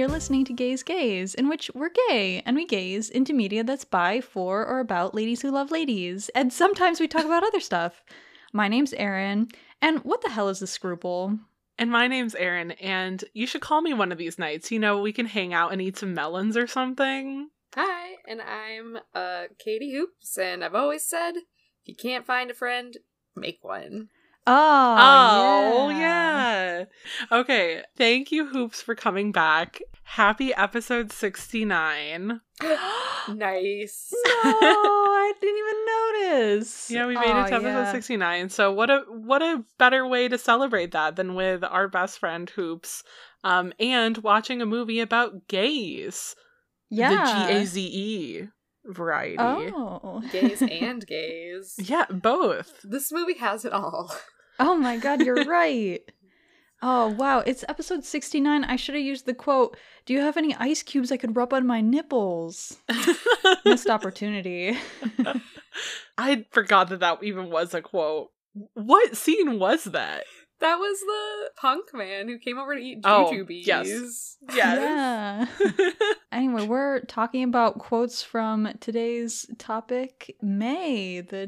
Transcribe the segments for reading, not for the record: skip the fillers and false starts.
you're listening to Gaze Gaze, in which we're gay, and we gaze into media that's by, for, or about ladies who love ladies. And sometimes we talk about other stuff. My name's Erin, and what the hell is a scruple? And my name's Erin, and you should call me one of these nights. You know, we can hang out and eat some melons or something. Hi, and I'm Katie Hoops, and I've always said, if you can't find a friend, make one. Oh, yeah. Okay, thank you, Hoops, for coming back. Happy episode 69. Nice. No, I didn't even notice. Yeah, we made it to episode 69. So what a better way to celebrate that than with our best friend, Hoops, and watching a movie about gays. Yeah. The G-A-Z-E variety. Oh. Gays and gays. Yeah, both. This movie has it all. Oh my god, you're right. Oh, wow. It's episode 69. I should have used the quote, "Do you have any ice cubes I could rub on my nipples?" Missed opportunity. I forgot that even was a quote. What scene was that? That was the punk man who came over to eat jujubes. Yes. Yeah. Anyway, we're talking about quotes from today's topic, May, the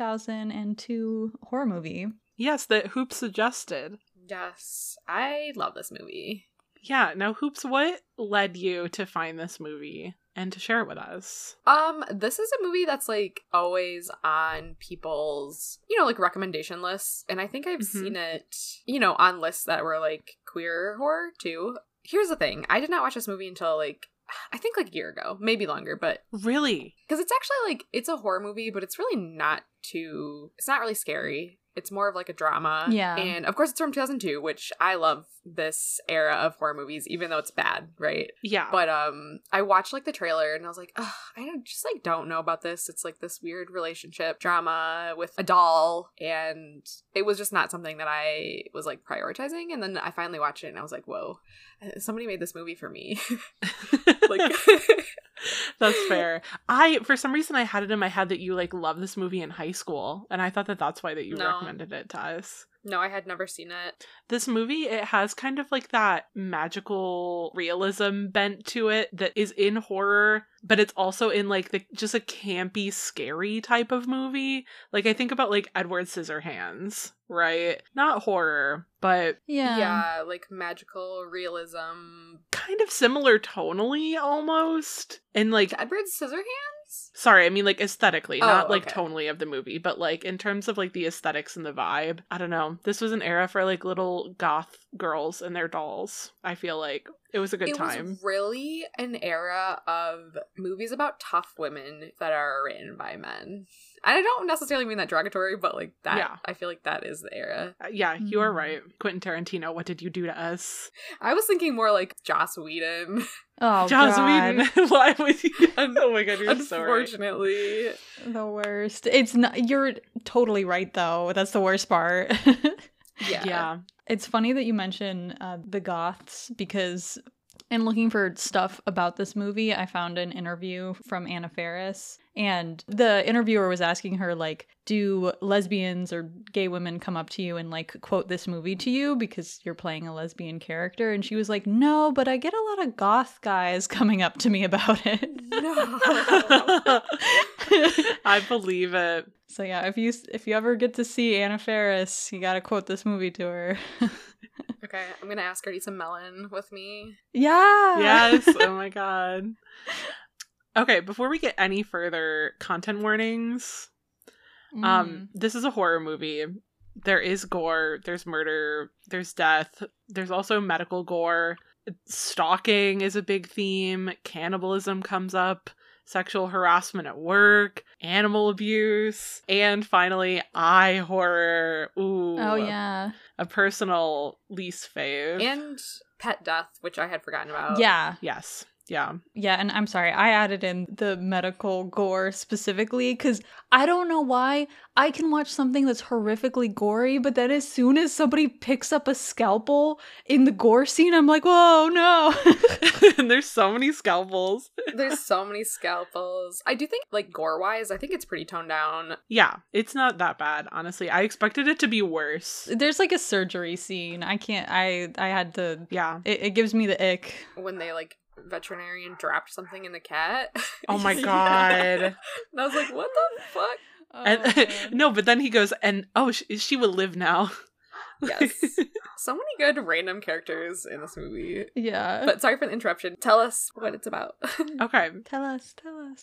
2002 horror movie. Yes, that Hoops suggested. Yes, I love this movie. Yeah, now Hoops, what led you to find this movie and to share it with us? This is a movie that's like always on people's, like recommendation lists. And I think I've seen it, on lists that were like queer horror too. Here's the thing. I did not watch this movie until I think a year ago, maybe longer, but really? Because it's actually it's a horror movie, but it's really not it's not really scary. It's more of like a drama. Yeah. And of course it's from 2002, which I love this era of horror movies, even though it's bad, right? Yeah. But I watched the trailer and I was like, ugh, don't know about this. It's like this weird relationship drama with a doll, and it was just not something that I was prioritizing. And then I finally watched it and I was like, whoa, somebody made this movie for me. That's fair. For some reason, I had it in my head that you love this movie in high school, and I thought that's why that you recommended it to us. No, I had never seen it. This movie, it has kind of that magical realism bent to it that is in horror, but it's also in just a campy, scary type of movie. I think about Edward Scissorhands, right? Not horror, but yeah, magical realism, kind of similar tonally almost. And Edward Scissorhands? Sorry, I mean aesthetically, not okay. tonally of the movie, but in terms of the aesthetics and the vibe. I don't know. This was an era for little goth girls and their dolls. I feel like it was a good time. It was really an era of movies about tough women that are written by men. And I don't necessarily mean that derogatory, but that. Yeah. I feel like that is the era. Yeah, you are right. Quentin Tarantino, what did you do to us? I was thinking more Joss Whedon. Oh, Joss God. Whedon. Why would you? Oh my god, you're so right. Unfortunately. The worst. It's not. You're totally right, though. That's the worst part. Yeah. It's funny that you mention the goths, because in looking for stuff about this movie, I found an interview from Anna Faris, and the interviewer was asking her, do lesbians or gay women come up to you and quote this movie to you because you're playing a lesbian character? And she was like, no, but I get a lot of goth guys coming up to me about it. No. I believe it. So yeah, if you ever get to see Anna Faris, you gotta quote this movie to her. Okay, I'm gonna ask her to eat some melon with me. Yeah. Yes. Oh my god. Okay, before we get any further, content warnings. This is a horror movie. There is gore, there's murder, there's death, there's also medical gore. Stalking is a big theme. Cannibalism comes up. Sexual harassment at work, animal abuse, and finally, eye horror. Ooh. Oh, yeah. A personal least fave. And pet death, which I had forgotten about. Yeah. Yes. Yeah. Yeah, and I'm sorry, I added in the medical gore specifically because I don't know why I can watch something that's horrifically gory, but then as soon as somebody picks up a scalpel in the gore scene, I'm like, whoa, no. And there's so many scalpels. There's so many scalpels. I do think, like, gore-wise, I think it's pretty toned down. Yeah, it's not that bad, honestly. I expected it to be worse. There's like a surgery scene. I had to. Yeah. It gives me the ick. When they, like, veterinarian dropped something in the cat. Oh my god. And I was like, what the fuck? And, no, but then he goes, and she will live now. Yes. So many good random characters in this movie. Yeah. But sorry for the interruption. Tell us what it's about. Okay. Tell us.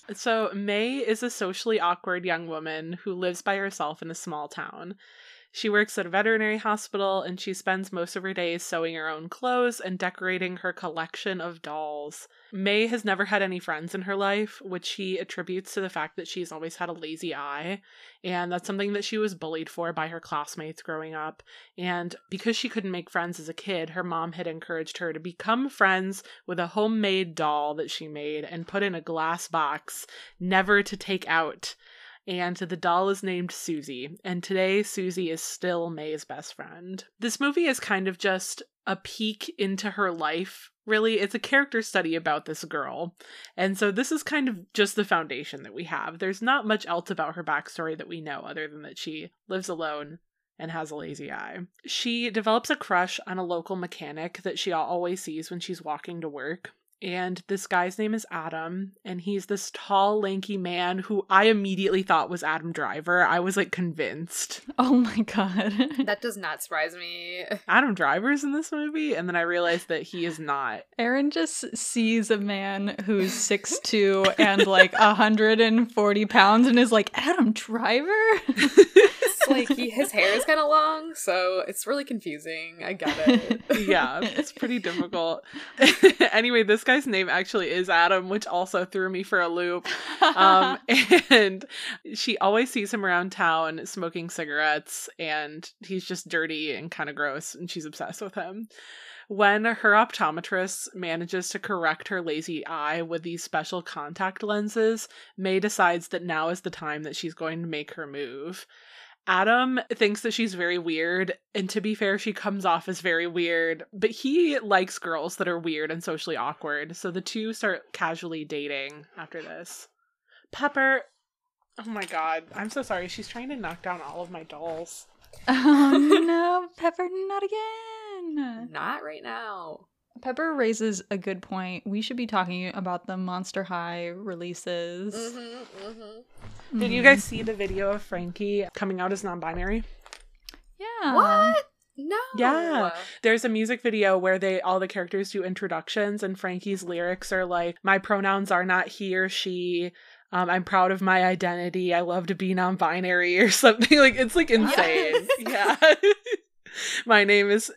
So May is a socially awkward young woman who lives by herself in a small town. She works at a veterinary hospital, and she spends most of her days sewing her own clothes and decorating her collection of dolls. May has never had any friends in her life, which she attributes to the fact that she's always had a lazy eye, and that's something that she was bullied for by her classmates growing up. And because she couldn't make friends as a kid, her mom had encouraged her to become friends with a homemade doll that she made and put in a glass box, never to take out. And the doll is named Susie, and today Susie is still May's best friend. This movie is kind of just a peek into her life, really. It's a character study about this girl, and so this is kind of just the foundation that we have. There's not much else about her backstory that we know, other than that she lives alone and has a lazy eye. She develops a crush on a local mechanic that she always sees when she's walking to work. And this guy's name is Adam, and he's this tall, lanky man who I immediately thought was Adam Driver. I was, like, convinced. Oh my god. That does not surprise me. Adam Driver's in this movie? And then I realized that he is not. Erin just sees a man who's 6'2" and, like, 140 pounds and is like, Adam Driver? It's like his hair is kind of long, so it's really confusing. I get it. Yeah, it's pretty difficult. Anyway, this guy's name actually is Adam, which also threw me for a loop. And she always sees him around town smoking cigarettes, and he's just dirty and kind of gross, and she's obsessed with him. When her optometrist manages to correct her lazy eye with these special contact lenses, May decides that now is the time that she's going to make her move. Adam thinks that she's very weird, and to be fair, she comes off as very weird, but he likes girls that are weird and socially awkward, so the two start casually dating after this. Pepper, oh my god, I'm so sorry, she's trying to knock down all of my dolls. Oh no, Pepper, not again. Not right now. Pepper raises a good point. We should be talking about the Monster High releases. Did you guys see the video of Frankie coming out as non-binary? Yeah. What? No. Yeah. There's a music video where all the characters do introductions, and Frankie's lyrics are like, my pronouns are not he or she. I'm proud of my identity. I love to be non-binary or something. Like, it's like insane. Yes. Yeah. My name is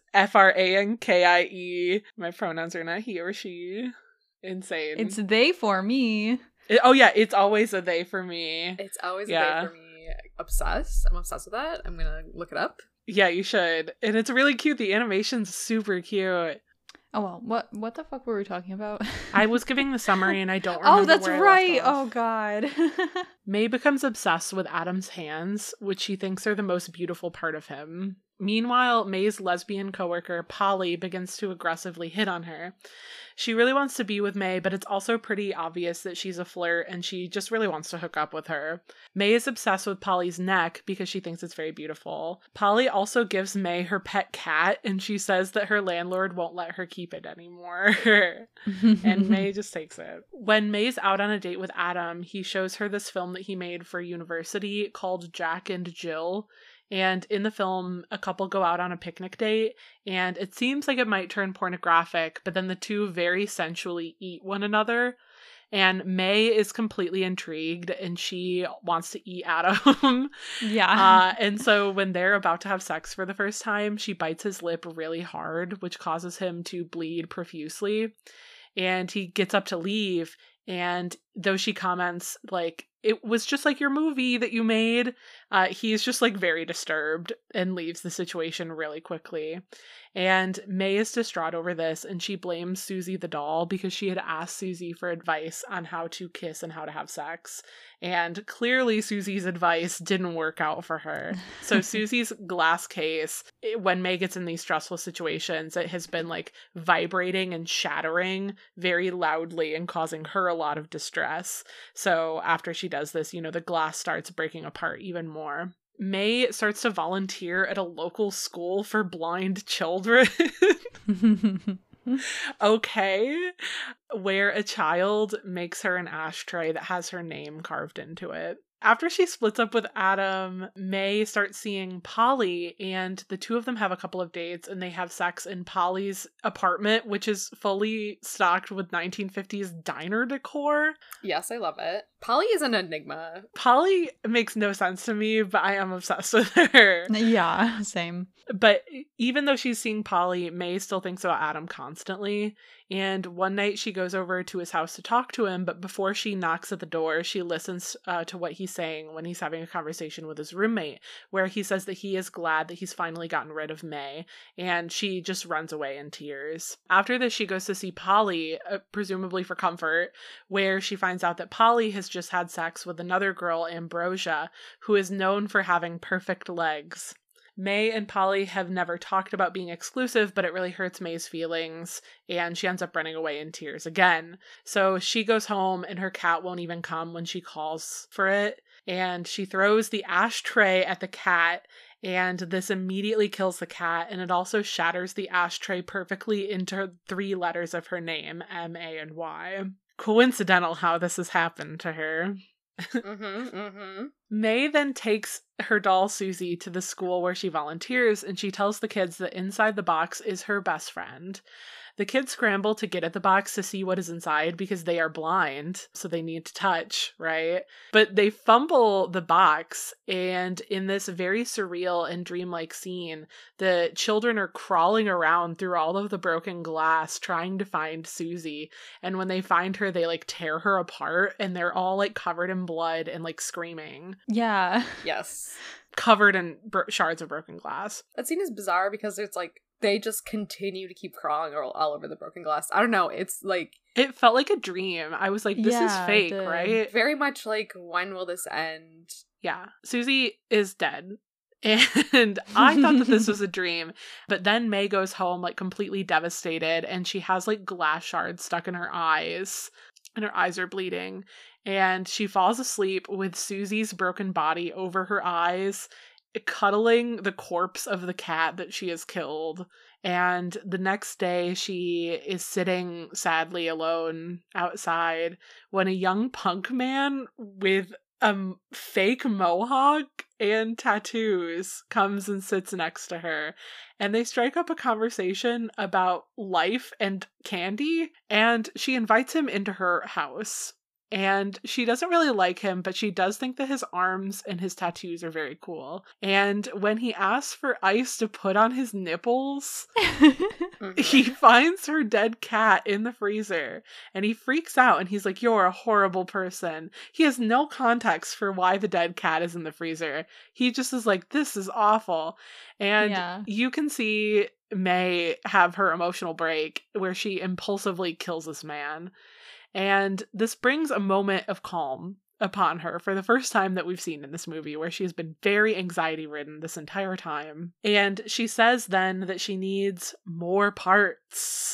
Frankie. My pronouns are not he or she. Insane. It's they for me. Oh yeah, it's always a they for me. It's always a Yeah. day for me. Obsessed. I'm obsessed with that. I'm gonna look it up. Yeah, you should. And it's really cute. The animation's super cute. Oh well, what the fuck were we talking about? I was giving the summary and I don't remember. Oh, that's where I right. left off. Oh god. May becomes obsessed with Adam's hands, which she thinks are the most beautiful part of him. Meanwhile, May's lesbian coworker, Polly, begins to aggressively hit on her. She really wants to be with May, but it's also pretty obvious that she's a flirt and she just really wants to hook up with her. May is obsessed with Polly's neck because she thinks it's very beautiful. Polly also gives May her pet cat, and she says that her landlord won't let her keep it anymore. And May just takes it. When May's out on a date with Adam, he shows her this film that he made for university called Jack and Jill. And in the film, a couple go out on a picnic date, and it seems like it might turn pornographic, but then the two very sensually eat one another. And May is completely intrigued, and she wants to eat Adam. Yeah. And so when they're about to have sex for the first time, she bites his lip really hard, which causes him to bleed profusely. And he gets up to leave, and though she comments, like, it was just like your movie that you made, he's just, like, very disturbed and leaves the situation really quickly. And May is distraught over this, and she blames Susie the doll because she had asked Susie for advice on how to kiss and how to have sex. And clearly Susie's advice didn't work out for her. So Susie's glass case, when May gets in these stressful situations, it has been, like, vibrating and shattering very loudly and causing her a lot of distress. So after she does this, you know, the glass starts breaking apart even more. May starts to volunteer at a local school for blind children. Okay. Where a child makes her an ashtray that has her name carved into it. After she splits up with Adam, May starts seeing Polly, and the two of them have a couple of dates, and they have sex in Polly's apartment, which is fully stocked with 1950s diner decor. Yes, I love it. Polly is an enigma. Polly makes no sense to me, but I am obsessed with her. Yeah, same. But even though she's seeing Polly, May still thinks about Adam constantly. And one night she goes over to his house to talk to him, but before she knocks at the door, she listens to what he's saying when he's having a conversation with his roommate, where he says that he is glad that he's finally gotten rid of May, and she just runs away in tears. After this, she goes to see Polly, presumably for comfort, where she finds out that Polly has just had sex with another girl, Ambrosia, who is known for having perfect legs. May and Polly have never talked about being exclusive, but it really hurts May's feelings, and she ends up running away in tears again. So she goes home, and her cat won't even come when she calls for it, and she throws the ashtray at the cat, and this immediately kills the cat, and it also shatters the ashtray perfectly into 3 letters of her name, M, A, and Y. Coincidental how this has happened to her. May then takes her doll Susie to the school where she volunteers, and she tells the kids that inside the box is her best friend. The kids scramble to get at the box to see what is inside because they are blind, so they need to touch, right? But they fumble the box, and in this very surreal and dreamlike scene, the children are crawling around through all of the broken glass trying to find Susie, and when they find her, they, like, tear her apart, and they're all, like, covered in blood and, like, screaming. Yeah. Yes. Covered in shards of broken glass. That scene is bizarre because it's like they just continue to keep crawling all over the broken glass. I don't know. It's like... It felt like a dream. I was like, this is fake, right? Very much like, when will this end? Yeah. Susie is dead. And I thought that this was a dream. But then May goes home, like, completely devastated. And she has, like, glass shards stuck in her eyes. And her eyes are bleeding. And she falls asleep with Susie's broken body over her eyes, cuddling the corpse of the cat that she has killed. And the next day, she is sitting sadly alone outside when a young punk man with a fake mohawk and tattoos comes and sits next to her. And they strike up a conversation about life and candy, and she invites him into her house. And she doesn't really like him, but she does think that his arms and his tattoos are very cool. And when he asks for ice to put on his nipples, he finds her dead cat in the freezer. And he freaks out and he's like, "You're a horrible person." He has no context for why the dead cat is in the freezer. He just is like, "This is awful." And you can see May have her emotional break where she impulsively kills this man. And this brings a moment of calm upon her for the first time that we've seen in this movie, where she has been very anxiety-ridden this entire time. And she says then that she needs more parts.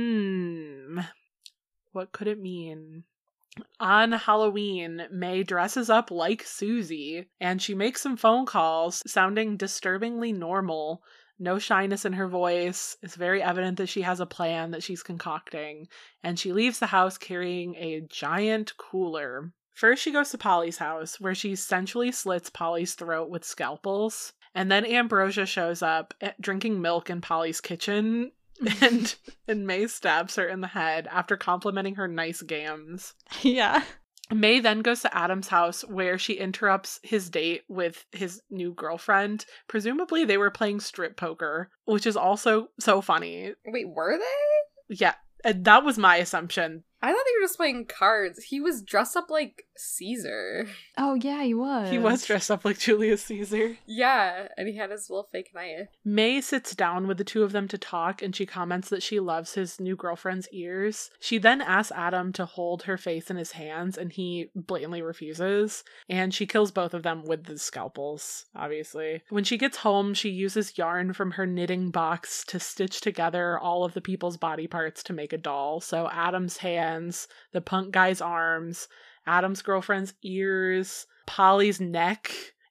What could it mean? On Halloween, May dresses up like Susie, and she makes some phone calls sounding disturbingly normal. No shyness in her voice. It's very evident that she has a plan that she's concocting. And she leaves the house carrying a giant cooler. First, she goes to Polly's house, where she sensually slits Polly's throat with scalpels. And then Ambrosia shows up, drinking milk in Polly's kitchen. And May stabs her in the head after complimenting her nice gams. Yeah. May then goes to Adam's house, where she interrupts his date with his new girlfriend. Presumably they were playing strip poker, which is also so funny. Wait, were they? Yeah, that was my assumption. I thought they were just playing cards. He was dressed up like Caesar. Oh, yeah, he was. He was dressed up like Julius Caesar. Yeah, and he had his little fake knife. May sits down with the two of them to talk, and she comments that she loves his new girlfriend's ears. She then asks Adam to hold her face in his hands, and he blatantly refuses. And she kills both of them with the scalpels, obviously. When she gets home, she uses yarn from her knitting box to stitch together all of the people's body parts to make a doll. So Adam's hands, the punk guy's arms, Adam's girlfriend's ears, Polly's neck,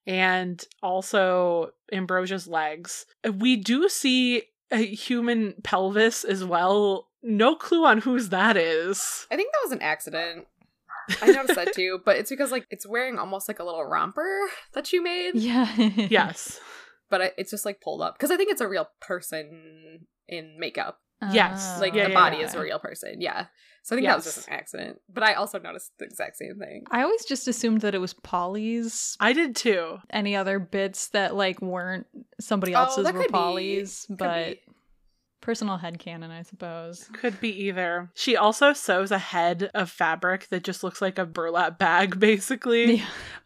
and also Ambrosia's legs. We do see a human pelvis as well. No clue on whose that is. I think that was an accident. I noticed that too, but it's because like it's wearing almost like a little romper that you made. Yeah. Yes. But it's just like pulled up because I think it's a real person in makeup. Yes. Like the body is a real person. Yeah. So I think that was just an accident. But I also noticed the exact same thing. I always just assumed that it was Polly's. I did too. Any other bits that like weren't somebody else's were Polly's, but personal headcanon, I suppose. Could be either. She also sews a head of fabric that just looks like a burlap bag, basically.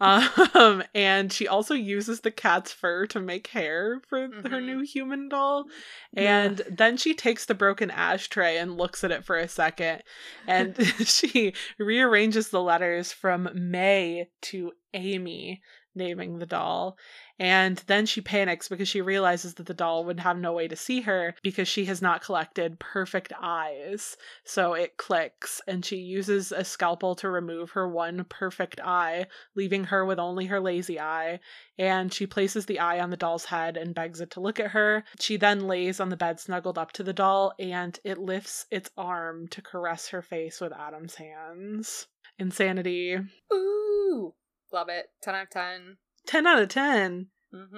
Yeah. And she also uses the cat's fur to make hair for her new human doll. And then she takes the broken ashtray and looks at it for a second. And she rearranges the letters from May to Amy, naming the doll. And then she panics because she realizes that the doll would have no way to see her because she has not collected perfect eyes. So it clicks, and she uses a scalpel to remove her one perfect eye, leaving her with only her lazy eye. And she places the eye on the doll's head and begs it to look at her. She then lays on the bed snuggled up to the doll, and it lifts its arm to caress her face with Adam's hands. Insanity. Ooh! Love it. 10 out of 10. 10 out of 10.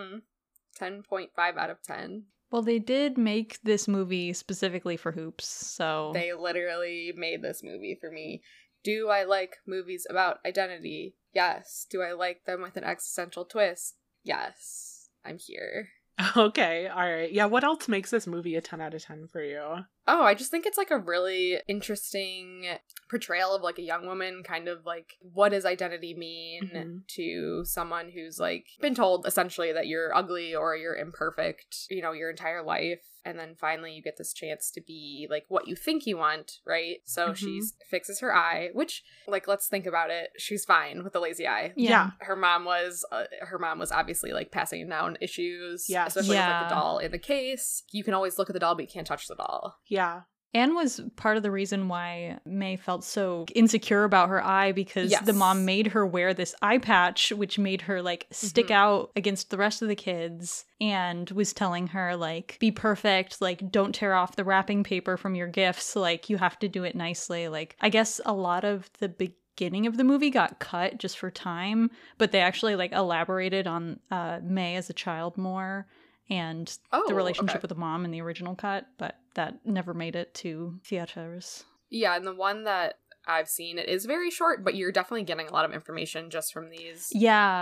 10.5 out of 10. Well, they did make this movie specifically for Hoops, so... They literally made this movie for me. Do I like movies about identity? Yes. Do I like them with an existential twist? Yes. I'm here. Okay, alright. Yeah, what else makes this movie a 10 out of 10 for you? Oh, I just think it's like a really interesting portrayal of like a young woman, kind of like what does identity mean to someone who's like been told essentially that you're ugly or you're imperfect, you know, your entire life. And then finally you get this chance to be like what you think you want, right? So she fixes her eye, which like, let's think about it. She's fine with the lazy eye. Yeah. Her mom was obviously like passing down issues, especially with like the doll in the case. You can always look at the doll, but you can't touch the doll. Yeah. Anne was part of the reason why May felt so insecure about her eye because the mom made her wear this eye patch, which made her like stick out against the rest of the kids, and was telling her like, be perfect, like don't tear off the wrapping paper from your gifts, like you have to do it nicely. Like I guess a lot of the beginning of the movie got cut just for time, but they actually like elaborated on May as a child more. And the relationship with the mom in the original cut, but that never made it to theaters. Yeah, and the one that I've seen, it is very short, but you're definitely getting a lot of information just from these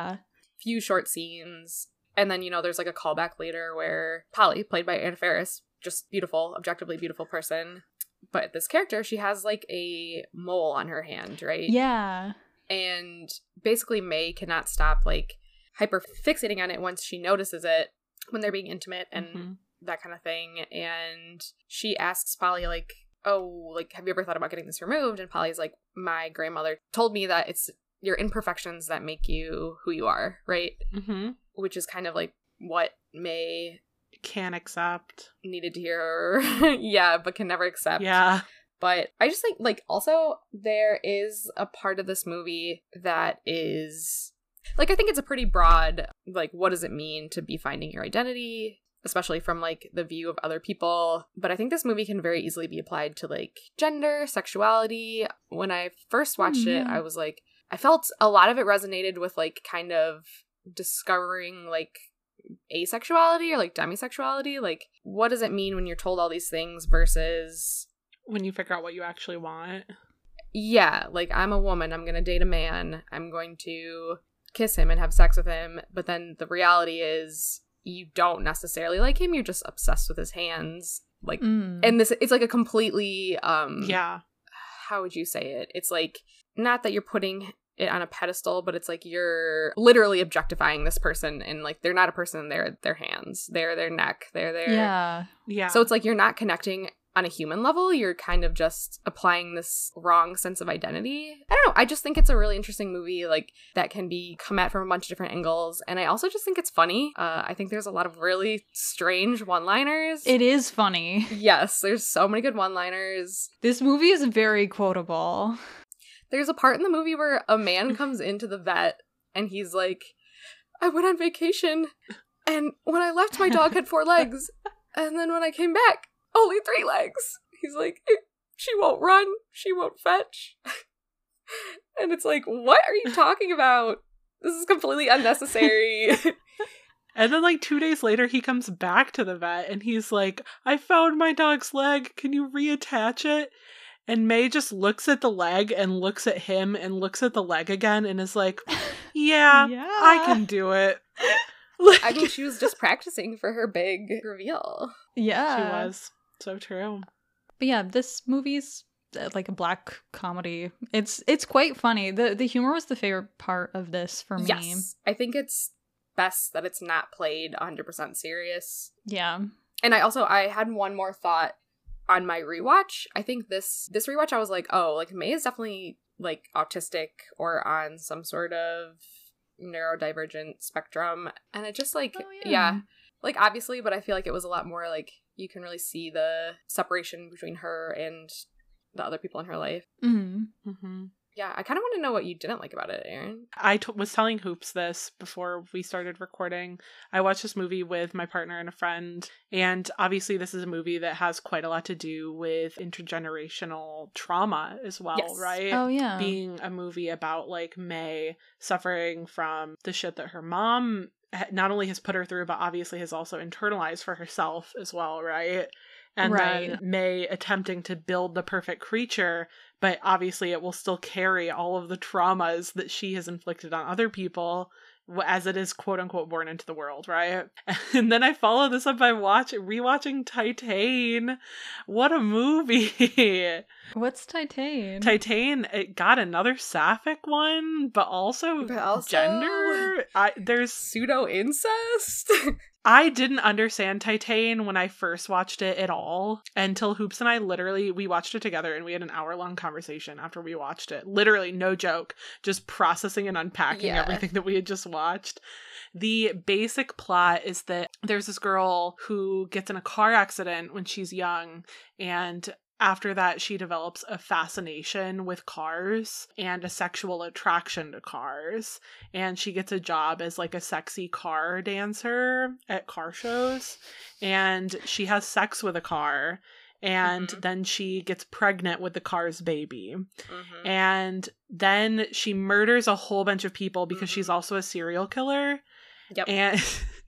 few short scenes. And then, you know, there's like a callback later where Polly, played by Anna Faris, just beautiful, objectively beautiful person. But this character, she has like a mole on her hand, right? Yeah. And basically May cannot stop like hyper fixating on it once she notices it, when they're being intimate and that kind of thing. And she asks Polly, like, oh, like, have you ever thought about getting this removed? And Polly's like, my grandmother told me that it's your imperfections that make you who you are, right? Which is kind of like what May can accept. Needed to hear. Yeah, but can never accept. Yeah. But I just think, like, also there is a part of this movie that is... like, I think it's a pretty broad, like, what does it mean to be finding your identity, especially from, like, the view of other people. But I think this movie can very easily be applied to, like, gender, sexuality. When I first watched it, I was like, I felt a lot of it resonated with, like, kind of discovering, like, asexuality or, like, demisexuality. Like, what does it mean when you're told all these things versus... when you figure out what you actually want. Yeah, like, I'm a woman, I'm gonna date a man, I'm going to... kiss him and have sex with him, but then the reality is you don't necessarily like him, you're just obsessed with his hands, like and this it's like a completely how would you say it? It's like, not that you're putting it on a pedestal, but it's like you're literally objectifying this person, and like they're not a person, they're their hands, they're their neck, they're their yeah. So it's like you're not connecting on a human level, you're kind of just applying this wrong sense of identity. I don't know, I just think it's a really interesting movie, like that can be come at from a bunch of different angles, and I also just think it's funny. I think there's a lot of really strange one-liners. It is funny. Yes, there's so many good one-liners. This movie is very quotable. There's a part in the movie where a man comes into the vet and he's like, I went on vacation, and when I left my dog had 4 legs, and then when I came back only 3 legs. He's like, she won't run, she won't fetch. And it's like, what are you talking about? This is completely unnecessary. And then like 2 days later, he comes back to the vet and he's like, I found my dog's leg. Can you reattach it? And May just looks at the leg and looks at him and looks at the leg again and is like, yeah. I can do it. Like, I mean, she was just practicing for her big reveal. Yeah. She was. So true. But yeah, this movie's like a black comedy. It's quite funny. The humor was the favorite part of this for me. Yes. I think it's best that it's not played 100% serious. Yeah. And I had one more thought on my rewatch. I think this rewatch I was like, oh, like May is definitely like autistic or on some sort of neurodivergent spectrum. And it just like, yeah, like obviously, but I feel like it was a lot more like you can really see the separation between her and the other people in her life. Mm-hmm. Mm-hmm. Yeah, I kind of want to know what you didn't like about it, Erin. I was telling Hoops this before we started recording. I watched this movie with my partner and a friend, and obviously this is a movie that has quite a lot to do with intergenerational trauma as well, Yes. right? Oh, yeah. Being a movie about like May suffering from the shit that her mom not only has put her through, but obviously has also internalized for herself as well, right? And then May attempting to build the perfect creature, but obviously it will still carry all of the traumas that she has inflicted on other people as it is quote unquote born into the world, right? And then I follow this up by rewatching Titane. What a movie. What's Titane? Titane, it got another sapphic one, but also gender. There's pseudo incest. I didn't understand Titane when I first watched it at all until Hoops and I we watched it together and we had an hour-long conversation after we watched it. Literally, no joke, just processing and unpacking everything that we had just watched. The basic plot is that there's this girl who gets in a car accident when she's young, and after that, she develops a fascination with cars and a sexual attraction to cars. And she gets a job as like a sexy car dancer at car shows. And she has sex with a car. And then she gets pregnant with the car's baby. And then she murders a whole bunch of people because she's also a serial killer. Yep.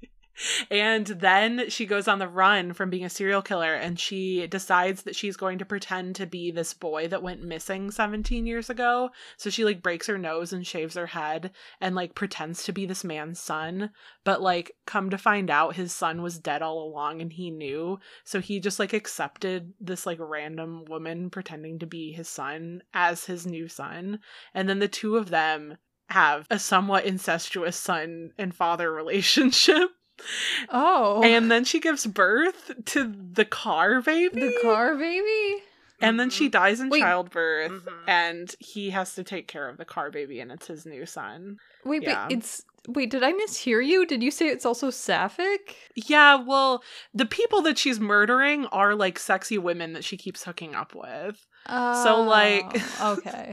And then she goes on the run from being a serial killer, and she decides that she's going to pretend to be this boy that went missing 17 years ago. So she like breaks her nose and shaves her head and like pretends to be this man's son. But like come to find out his son was dead all along and he knew. So he just like accepted this like random woman pretending to be his son as his new son. And then the two of them have a somewhat incestuous son and father relationship. Oh. And then she gives birth to the car baby. The car baby? And then she dies in childbirth, and he has to take care of the car baby, and it's his new son. Wait, but wait, did I mishear you? Did you say it's also sapphic? Yeah, well, the people that she's murdering are like sexy women that she keeps hooking up with. So like okay.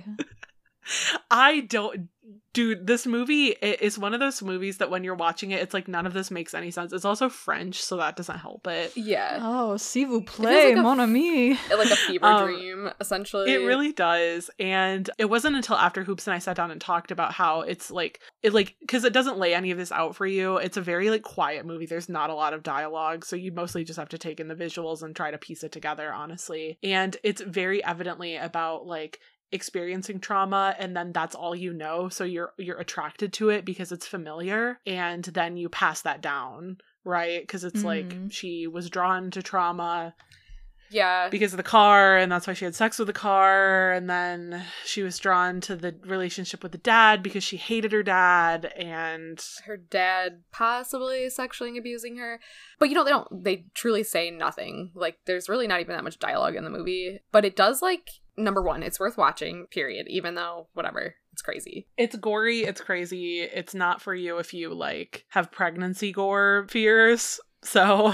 Dude, this movie is one of those movies that when you're watching it, it's like none of this makes any sense. It's also French, so that doesn't help it. Yeah. Oh, s'il vous plaît, like mon ami. Like a fever dream, essentially. It really does. And it wasn't until after Hoops and I sat down and talked about how it's like, because it doesn't lay any of this out for you. It's a very like quiet movie. There's not a lot of dialogue, so you mostly just have to take in the visuals and try to piece it together, honestly. And it's very evidently about like experiencing trauma, and then that's all you know, so you're attracted to it because it's familiar, and then you pass that down, right? Because it's like she was drawn to trauma, Yeah. Because of the car, and that's why she had sex with the car. And then she was drawn to the relationship with the dad because she hated her dad, and her dad possibly sexually abusing her. But they truly say nothing. Like, there's really not even that much dialogue in the movie. But it does, like, number one, it's worth watching, period. Even though, whatever, it's crazy. It's gory, it's crazy. It's not for you if you, like, have pregnancy gore fears. So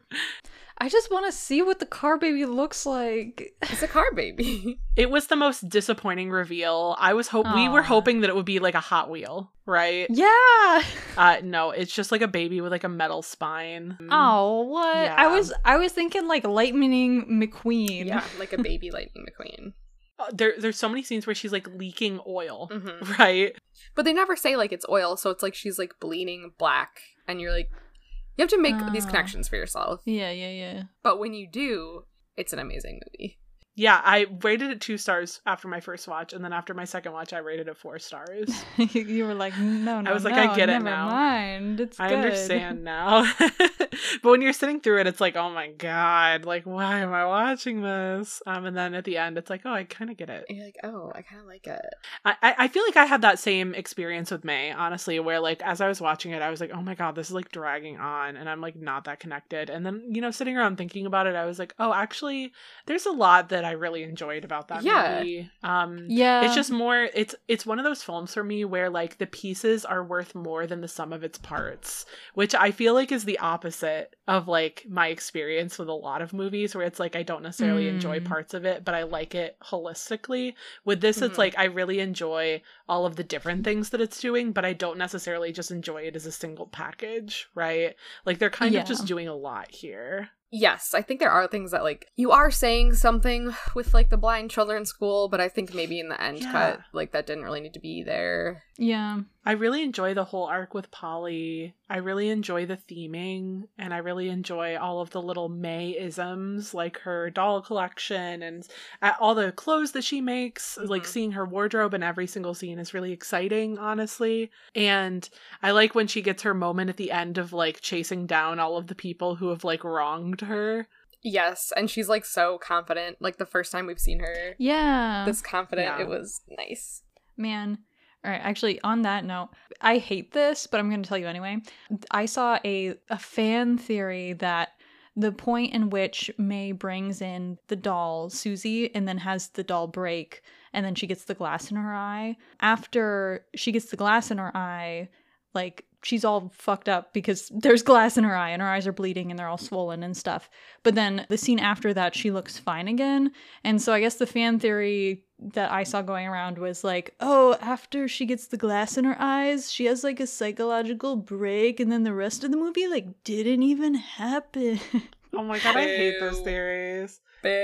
I just want to see what the car baby looks like. It's a car baby. It was the most disappointing reveal. We were hoping that it would be like a Hot Wheel, right? Yeah. No, it's just like a baby with like a metal spine. Oh, what? Yeah. I was thinking like Lightning McQueen. Yeah, like a baby Lightning McQueen. There's so many scenes where she's like leaking oil, right? But they never say like it's oil, so it's like she's like bleeding black, and you're like, you have to make these connections for yourself. Yeah. But when you do, it's an amazing movie. Yeah, I rated it 2 stars after my first watch, and then after my second watch, I rated it 4 stars. You were like, no, I was like, I get it never now. Mind. It's I good. understand now. But when you're sitting through it, it's like, oh my god, like, why am I watching this? And then at the end, it's like, oh, I kind of get it. And you're like, oh, I kind of like it. I feel like I had that same experience with May, honestly, where like as I was watching it, I was like, oh my god, this is like dragging on, and I'm like not that connected. And then, you know, sitting around thinking about it, I was like, oh, actually, there's a lot that I really enjoyed about that movie. Yeah. It's just more, it's one of those films for me where like the pieces are worth more than the sum of its parts, which I feel like is the opposite of like my experience with a lot of movies, where it's like I don't necessarily enjoy parts of it, but I like it holistically. With this, it's like I really enjoy all of the different things that it's doing, but I don't necessarily just enjoy it as a single package, right? Like they're kind of just doing a lot here. Yes, I think there are things that, like, you are saying something with, like, the blind children's school, but I think maybe in the end cut, like, that didn't really need to be there. Yeah. I really enjoy the whole arc with Polly. I really enjoy the theming, and I really enjoy all of the little May-isms, like her doll collection and all the clothes that she makes. Like, seeing her wardrobe in every single scene is really exciting, honestly. And I like when she gets her moment at the end of, like, chasing down all of the people who have, like, wronged her. Yes, and she's, like, so confident. Like, the first time we've seen her this confident, it was nice. Man. All right, actually, on that note, I hate this, but I'm going to tell you anyway. I saw a fan theory that the point in which May brings in the doll, Susie, and then has the doll break, and then she gets the glass in her eye. After she gets the glass in her eye, like, she's all fucked up because there's glass in her eye and her eyes are bleeding and they're all swollen and stuff. But then the scene after that, she looks fine again. And so I guess the fan theory that I saw going around was like, oh, after she gets the glass in her eyes, she has like a psychological break, and then the rest of the movie like didn't even happen. Oh my god, I hate those theories.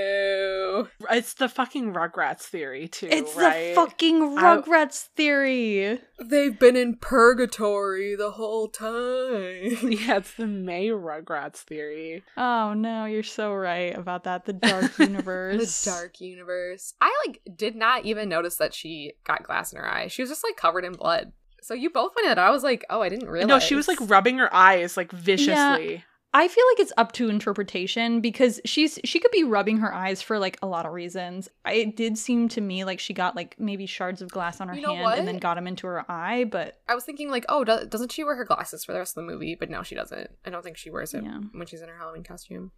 Boo. It's the fucking Rugrats theory, too, it's right? the fucking Rugrats theory. They've been in purgatory the whole time. Yeah, it's the May Rugrats theory. Oh no, you're so right about that. The dark universe. The dark universe. I, like, did not even notice that she got glass in her eye. She was just, like, covered in blood. So you both pointed it out. I was like, oh, I didn't realize. No, she was, like, rubbing her eyes, like, viciously. Yeah. I feel like it's up to interpretation because she could be rubbing her eyes for like a lot of reasons. It did seem to me like she got like maybe shards of glass on her hand and then got them into her eye, but I was thinking like, oh, doesn't she wear her glasses for the rest of the movie? But no, she doesn't. I don't think she wears it when she's in her Halloween costume.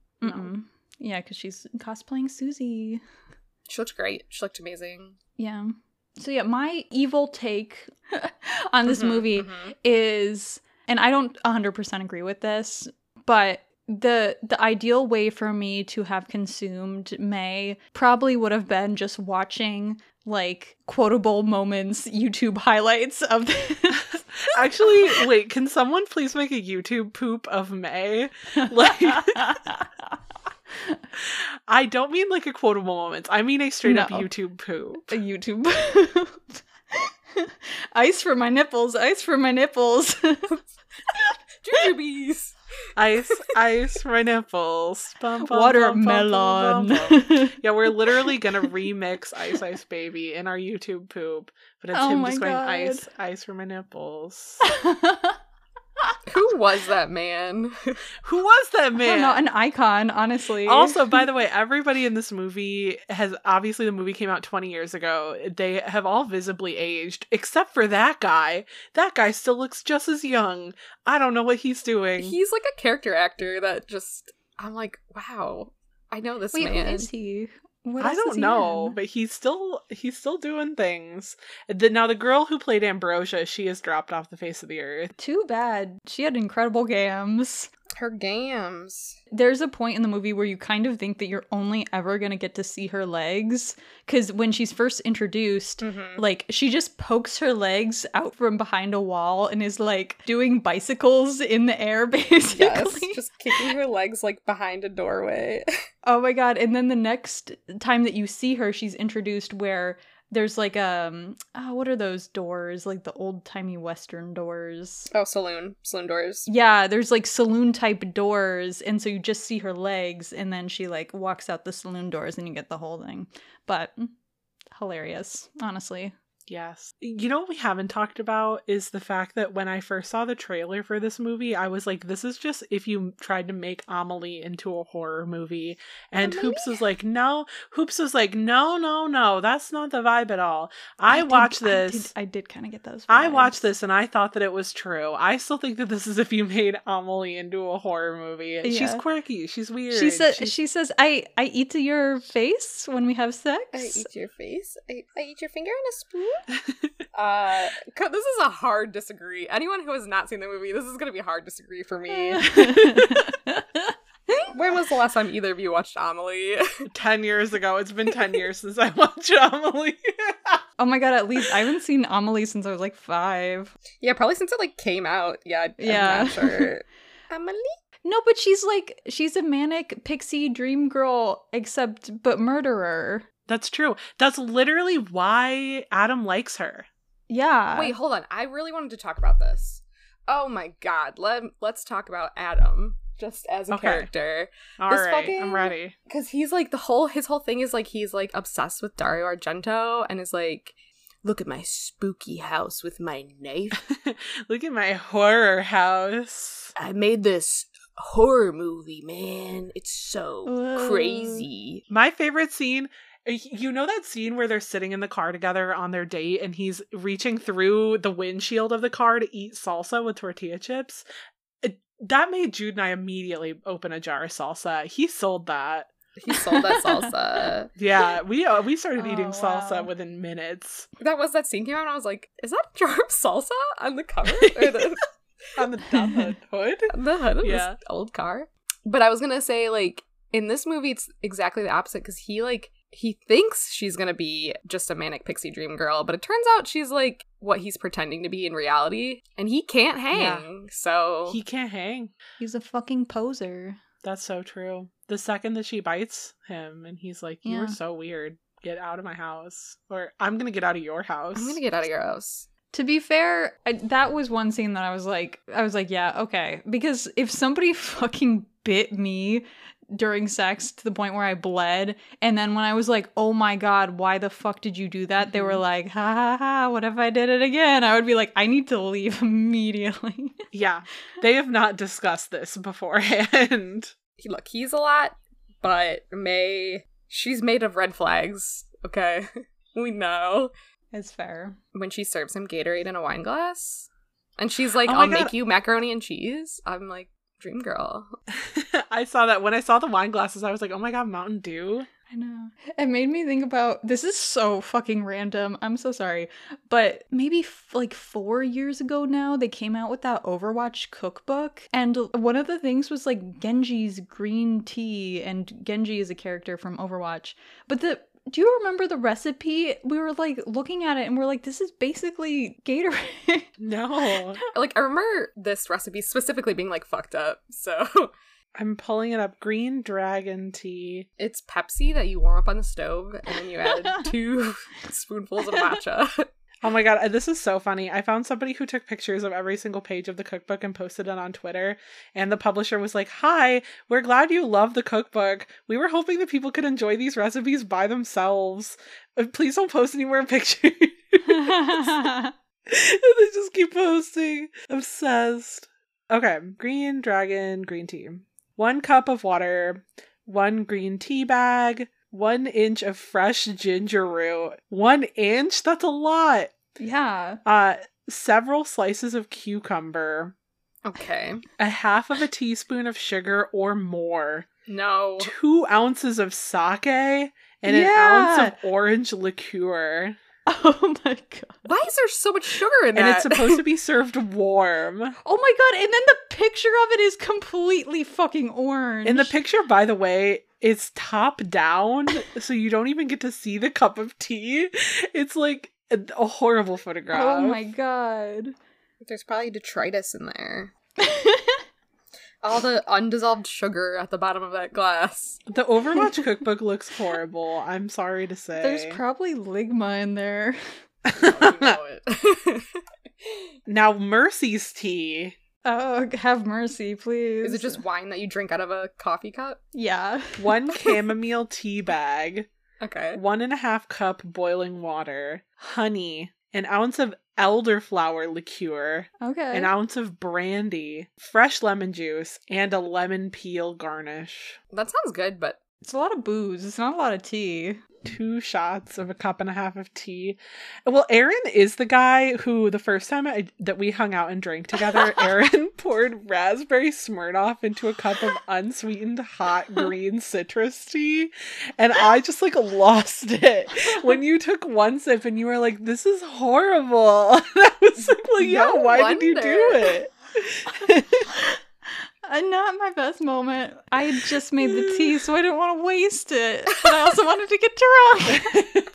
No. Yeah, because she's cosplaying Susie. She looked great. She looked amazing. Yeah. So yeah, my evil take on this movie is, and I don't 100% agree with this, but the ideal way for me to have consumed May probably would have been just watching like quotable moments, YouTube highlights of this. Actually, wait, can someone please make a YouTube poop of May? Like, I don't mean like a quotable moments. I mean a straight up YouTube poop. A YouTube poop. Ice for my nipples, ice for my nipples. Jujubes. Ice for my nipples. Bum, bum, watermelon. Bum, bum, bum, bum. Yeah, we're literally gonna remix Ice Baby in our YouTube poop, but it's him just going ice for my nipples. Who was that man? Who was that I man? don't know, an icon, honestly. Also, by the way, everybody in this movie has, obviously the movie came out 20 years ago. They have all visibly aged, except for that guy. That guy still looks just as young. I don't know what he's doing. He's like a character actor that just, I'm like, wow, I know this Wait, man. who is he? What I else don't is he know, in? but he's still doing things. Now the girl who played Ambrosia, she has dropped off the face of the earth. Too bad. She had incredible gams. Her gams. There's a point in the movie where you kind of think that you're only ever going to get to see her legs. Because when she's first introduced, like, she just pokes her legs out from behind a wall and is, like, doing bicycles in the air, basically. Yes, just kicking her legs, like, behind a doorway. Oh my god. And then the next time that you see her, she's introduced where there's, like, what are those doors? Like, the old-timey Western doors. Oh, saloon doors. Yeah, there's like saloon type doors, and so you just see her legs, and then she like walks out the saloon doors, and you get the whole thing. But hilarious, honestly. Yes. You know what we haven't talked about is the fact that when I first saw the trailer for this movie, I was like, this is just if you tried to make Amelie into a horror movie. And Amelie? Hoops was like, no, that's not the vibe at all. I watched this. I did kind of get those vibes. I watched this and I thought that it was true. I still think that this is if you made Amelie into a horror movie. Yeah. She's quirky. She's weird. She says, I eat to your face when we have sex. I eat your face. I eat your finger in a spoon. This is a hard disagree. Anyone who has not seen the movie, this is going to be a hard disagree for me. When was the last time either of you watched Amelie? 10 years ago. It's been 10 years since I watched Amelie. Oh my god, at least I haven't seen Amelie since I was like 5. Yeah, probably since it like came out. Yeah, Yeah. I'm not sure. Amelie? No, but she's a manic pixie dream girl, but murderer. That's true. That's literally why Adam likes her. Yeah. Wait, hold on. I really wanted to talk about this. Oh my god. Let's talk about Adam just as a character. All right, I'm ready. Because he's like his whole thing is like he's like obsessed with Dario Argento and is like, look at my spooky house with my knife. Look at my horror house. I made this horror movie, man. It's so crazy. My favorite scene. You know that scene where they're sitting in the car together on their date and he's reaching through the windshield of the car to eat salsa with tortilla chips? That made Jude and I immediately open a jar of salsa. He sold that. He sold that salsa. Yeah, we started eating salsa within minutes. That scene came out and I was like, is that a jar of salsa on the cover? Or on the hood? The hood of this old car? But I was gonna say, like, in this movie, it's exactly the opposite because he thinks she's gonna be just a manic pixie dream girl, but it turns out she's like what he's pretending to be in reality, and he can't hang. So he can't hang. He's a fucking poser. That's so true. The second that she bites him, and he's like, "You were so weird. Get out of my house," or "I'm gonna get out of your house." I'm gonna get out of your house. To be fair, that was one scene that I was like, yeah, okay, because if somebody fucking bit me during sex to the point where I bled, and then when I was like, oh my god, why the fuck did you do that? They were like, ha ha ha, what if I did it again? I would be like, I need to leave immediately. Yeah, they have not discussed this beforehand. Look, he's a lot, but she's made of red flags, okay? We know. It's fair. When she serves him Gatorade in a wine glass, and she's like, oh I'll make you macaroni and cheese, I'm like, dream girl. I saw that. When I saw the wine glasses, I was like, oh my god, Mountain Dew. I know. It made me think about, this is so fucking random, I'm so sorry, but maybe like 4 years ago now, they came out with that Overwatch cookbook, and one of the things was like Genji's green tea, and Genji is a character from Overwatch, but do you remember the recipe? We were like looking at it and we're like, this is basically Gatorade. No. Like, I remember this recipe specifically being like fucked up, so. I'm pulling it up. Green dragon tea. It's Pepsi that you warm up on the stove and then you add 2 spoonfuls of matcha. Oh my god, this is so funny. I found somebody who took pictures of every single page of the cookbook and posted it on Twitter, and the publisher was like, hi, we're glad you love the cookbook. We were hoping that people could enjoy these recipes by themselves. Please don't post any more pictures. And they just keep posting. Obsessed. Okay, green dragon green tea. 1 cup of water, 1 green tea bag, 1 inch of fresh ginger root. 1 inch? That's a lot. Yeah. Several slices of cucumber. Okay. A half of a teaspoon of sugar or more. No. 2 ounces of sake and an ounce of orange liqueur. Oh my god. Why is there so much sugar in that? And it's supposed to be served warm. Oh my god, and then the picture of it is completely fucking orange. And the picture, by the way, is top down, so you don't even get to see the cup of tea. It's like a horrible photograph. Oh my god. There's probably detritus in there. All the undissolved sugar at the bottom of that glass. The Overwatch cookbook looks horrible. I'm sorry to say. There's probably ligma in there. Oh, you know it. Now, Mercy's tea. Oh, have mercy, please. Is it just wine that you drink out of a coffee cup? Yeah. 1 chamomile tea bag. Okay. 1.5 cup boiling water. Honey. An ounce of elderflower liqueur. Okay. An ounce of brandy. Fresh lemon juice. And a lemon peel garnish. That sounds good, but It's a lot of booze. It's not a lot of tea. 2 shots of a cup and a half of tea. Well, Aaron is the guy who, the first time that we hung out and drank together, Aaron poured raspberry Smirnoff into a cup of unsweetened hot green citrus tea. And I just like lost it when you took 1 sip and you were like, this is horrible. And I was like, well, yeah, No why did you do it? Not my best moment. I had just made the tea, so I didn't want to waste it. But I also wanted to get drunk.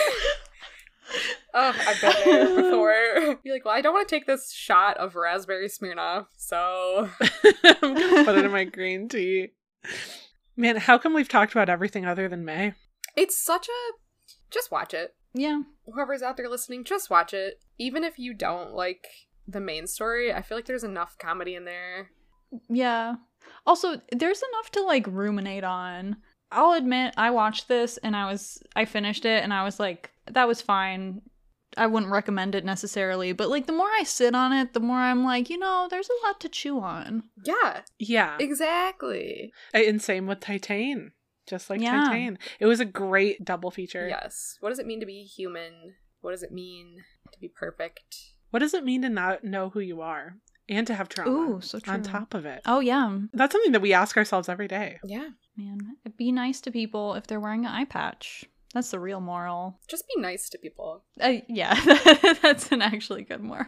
oh, I've been there before. You're like, well, I don't want to take this shot of raspberry Smirnoff, so I'm gonna put it in my green tea. Man, how come we've talked about everything other than May? it's such a. Just watch it. Yeah. Whoever's out there listening, just watch it. Even if you don't like the main story, I feel like there's enough comedy in there. Yeah. Also, there's enough to like ruminate on. I'll admit I watched this and I finished it and I was like, that was fine. I wouldn't recommend it necessarily, but like the more I sit on it, the more I'm like, there's a lot to chew on. Yeah, Yeah. exactly. And same with Titan. Just like Yeah. Titan. It was a great double feature. Yes. What does it mean to be human? What does it mean to be perfect? What does it mean to not know who you are? And to have trauma. Ooh, so true. On top of it. Oh, yeah. That's something that we ask ourselves every day. Yeah. Man, be nice to people if they're wearing an eye patch. That's the real moral. Just be nice to people. Yeah, that's an actually good moral.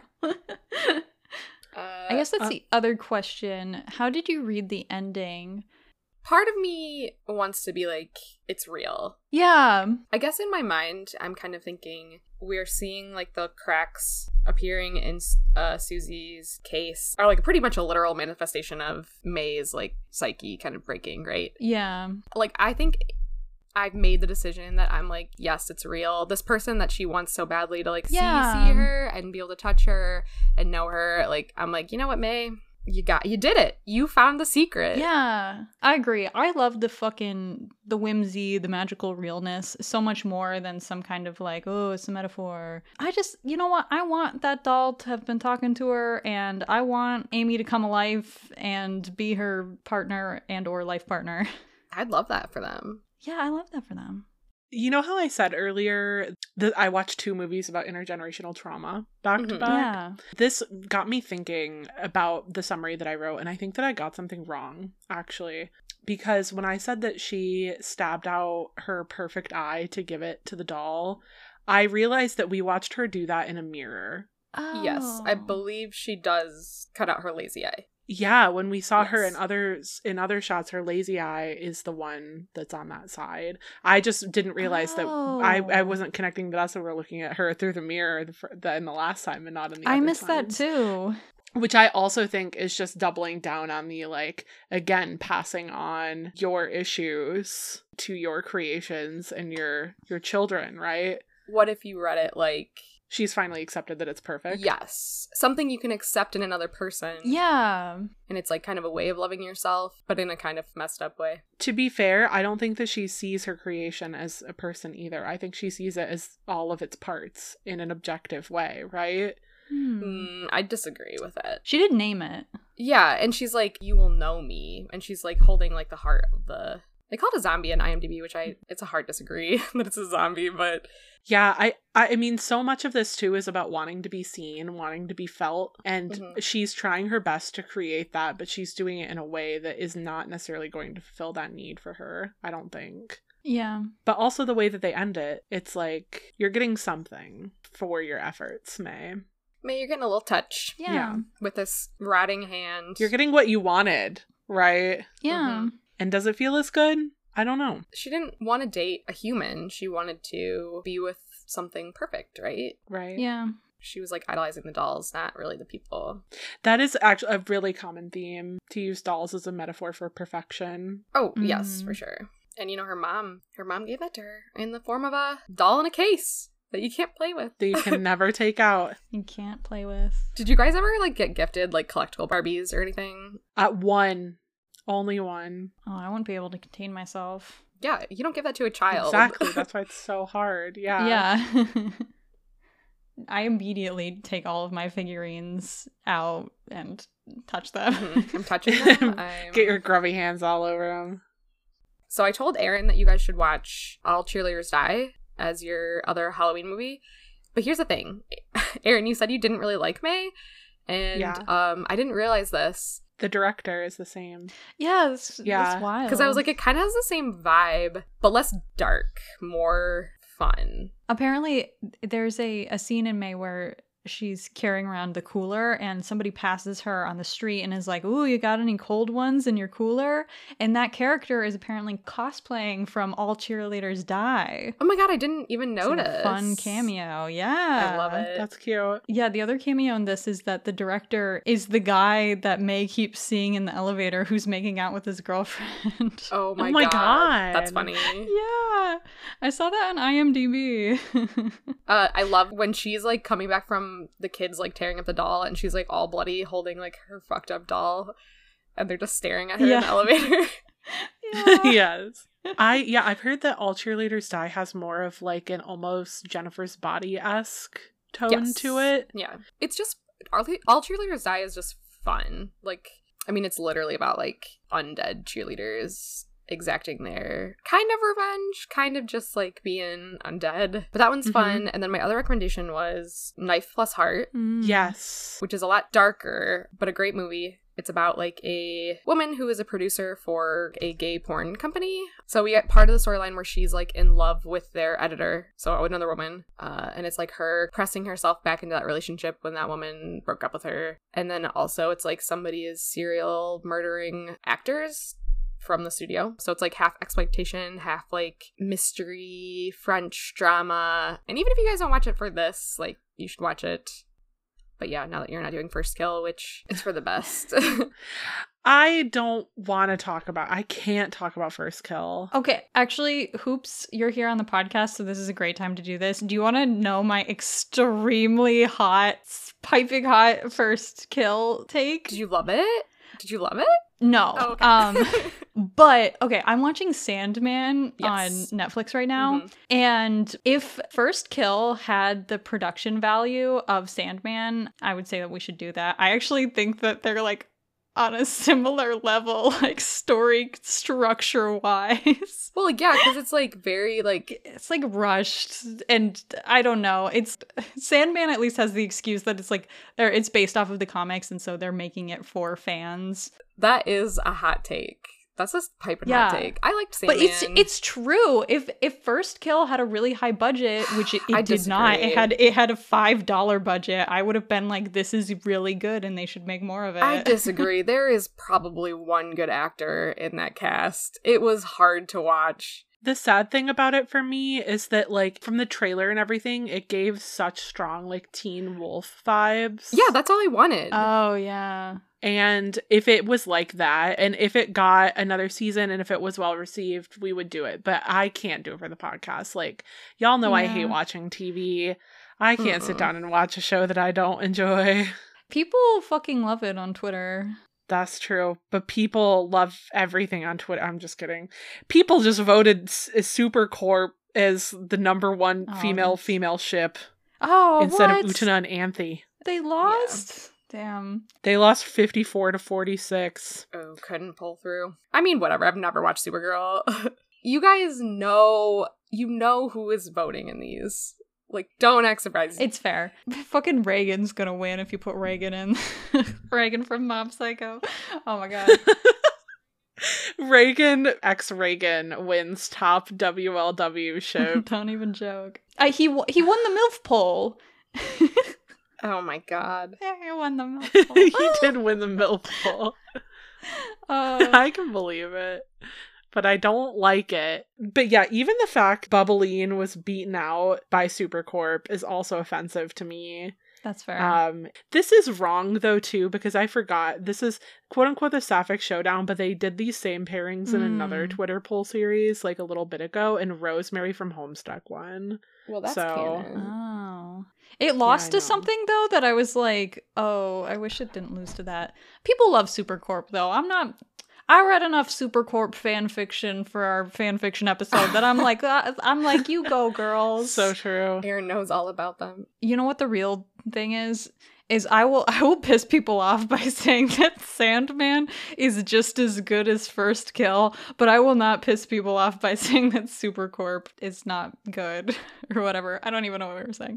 I guess that's the other question. How did you read the ending? Part of me wants to be like, it's real. Yeah. I guess in my mind, I'm kind of thinking we're seeing like the cracks appearing in Susie's case are like pretty much a literal manifestation of May's like psyche kind of breaking, right? Yeah. Like, I think I've made the decision that I'm like, yes, it's real. This person that she wants so badly to like see her and be able to touch her and know her, like, I'm like, you know what, May? You did it. You found the secret. Yeah, I agree. I love the whimsy, the magical realness so much more than some kind of like, oh, it's a metaphor. I just, you know what? I want that doll to have been talking to her, and I want Amy to come alive and be her partner and or life partner. I'd love that for them. Yeah, I love that for them. You know how I said earlier that I watched 2 movies about intergenerational trauma back to back? Yeah. This got me thinking about the summary that I wrote, and I think that I got something wrong, actually. Because when I said that she stabbed out her perfect eye to give it to the doll, I realized that we watched her do that in a mirror. Oh. Yes, I believe she does cut out her lazy eye. Yeah, when we saw her Yes. in other shots, her lazy eye is the one that's on that side. I just didn't realize that I wasn't connecting the dots, so we're looking at her through the mirror in the last time and not in the other I missed that times. too. Which I also think is just doubling down on the, like, again, passing on your issues to your creations and your children, right? What if you read it like, She's finally accepted that it's perfect. yes, something you can accept in another person. Yeah. And it's like kind of a way of loving yourself, but in a kind of messed up way. To be fair, I don't think that she sees her creation as a person either. I think she sees it as all of its parts in an objective way, right? I disagree with it. She did name it. Yeah, and she's like, you will know me. And she's like holding like the heart of the... They call it a zombie in IMDb, which it's a hard disagree that it's a zombie, but... Yeah, I mean, so much of this, too, is about wanting to be seen, wanting to be felt, and she's trying her best to create that, but she's doing it in a way that is not necessarily going to fulfill that need for her, I don't think. Yeah. But also the way that they end it, it's like, you're getting something for your efforts, May. May, you're getting a little touch. Yeah. With this rotting hand. You're getting what you wanted, right? Yeah. And does it feel as good? I don't know. She didn't want to date a human. She wanted to be with something perfect, right? Right. Yeah. She was like idolizing the dolls, not really the people. That is actually a really common theme, to use dolls as a metaphor for perfection. Oh, yes, for sure. And you know, her mom gave that to her in the form of a doll in a case that you can't play with. That you can never take out. You can't play with. Did you guys ever like get gifted like collectible Barbies or anything? One. Only one. Oh, I wouldn't be able to contain myself. Yeah, you don't give that to a child. Exactly. That's why it's so hard. Yeah. Yeah. I immediately take all of my figurines out and touch them. I'm touching them. Get your grubby hands all over them. So I told Aaron that you guys should watch All Cheerleaders Die as your other Halloween movie. But here's the thing. Aaron, you said you didn't really like May. And I didn't realize this. The director is the same. Yeah, that's wild. Because I was like, it kind of has the same vibe, but less dark, more fun. Apparently, there's a scene in May where she's carrying around the cooler and somebody passes her on the street and is like, ooh, you got any cold ones in your cooler? And that character is apparently cosplaying from All Cheerleaders Die. Oh my god, I didn't even notice. It's a fun cameo. Yeah. I love it. That's cute. Yeah, the other cameo in this is that the director is the guy that May keeps seeing in the elevator who's making out with his girlfriend. Oh my god. That's funny. Yeah. I saw that on IMDb. I love when she's like coming back from the kids like tearing up the doll and she's like all bloody holding like her fucked up doll and they're just staring at her in the elevator. Yes. I've heard that All Cheerleaders Die has more of like an almost Jennifer's Body-esque tone to it. Yeah. It's just All Cheerleaders Die is just fun. Like, I mean, it's literally about like undead cheerleaders exacting their kind of revenge, kind of just like being undead. But that one's fun. And then my other recommendation was Knife Plus Heart. Yes. Which is a lot darker, but a great movie. It's about like a woman who is a producer for a gay porn company. So we get part of the storyline where she's like in love with their editor, so another woman. And it's like her pressing herself back into that relationship when that woman broke up with her. And then also it's like somebody is serial murdering actors from the studio. So it's like half exploitation, half like mystery, French drama. And even if you guys don't watch it for this, like you should watch it. But yeah, now that you're not doing First Kill, which is for the best. I can't talk about First Kill. Okay, actually, Hoops, you're here on the podcast, so this is a great time to do this. Do you want to know my extremely hot, piping hot First Kill take? Did you love it? No. Oh, okay. But, okay, I'm watching Sandman on Netflix right now. And if First Kill had the production value of Sandman, I would say that we should do that. I actually think that they're, like, on a similar level, like, story structure-wise. Well, yeah, because it's, like, very, like... It's, like, rushed, and I don't know. Sandman at least has the excuse that it's, like, it's based off of the comics, and so they're making it for fans. That is a hot take. That's a piping hot take. I liked Sandman. But it's true. If First Kill had a really high budget, which it did disagree. not, it had a $5 budget, I would have been like, this is really good and they should make more of it. I disagree. There is probably one good actor in that cast. It was hard to watch. The sad thing about it for me is that, like, from the trailer and everything, it gave such strong, like, Teen Wolf vibes. Yeah, that's all I wanted. Oh, yeah. And if it was like that, and if it got another season, and if it was well received, we would do it. But I can't do it for the podcast. Like, y'all know I hate watching TV. I can't sit down and watch a show that I don't enjoy. People fucking love it on Twitter. That's true. But people love everything on Twitter. I'm just kidding. People just voted Supercorp as the number one female ship. Oh, instead what? of Utena and Anthe. They lost? Damn. They lost 54-46. Oh, couldn't pull through. I mean, whatever. I've never watched Supergirl. You guys know, who is voting in these. Like, don't act surprised. It's fair. Fucking Reagan's gonna win if you put Reagan in. Reagan from Mob Psycho. Oh my god. Reagan, ex-Reagan, wins top WLW show. Don't even joke. He won the MILF poll. Oh my god. Yeah, he won the MILF poll. He did win the MILF poll. I can believe it. But I don't like it. But yeah, even the fact Bubbline was beaten out by Supercorp is also offensive to me. That's fair. This is wrong though too, because I forgot this is quote unquote the Sapphic Showdown, but they did these same pairings in another Twitter poll series like a little bit ago, and Rosemary from Homestuck won. Well, that's so canon. Oh. It lost to something though that I was like, oh, I wish it didn't lose to that. People love Supercorp though. I read enough Supercorp fan fiction for our fan fiction episode that I'm like, you go, girls. So true. Aaron knows all about them. You know what the real thing is I will piss people off by saying that Sandman is just as good as First Kill, but I will not piss people off by saying that Supercorp is not good or whatever. I don't even know what we were saying.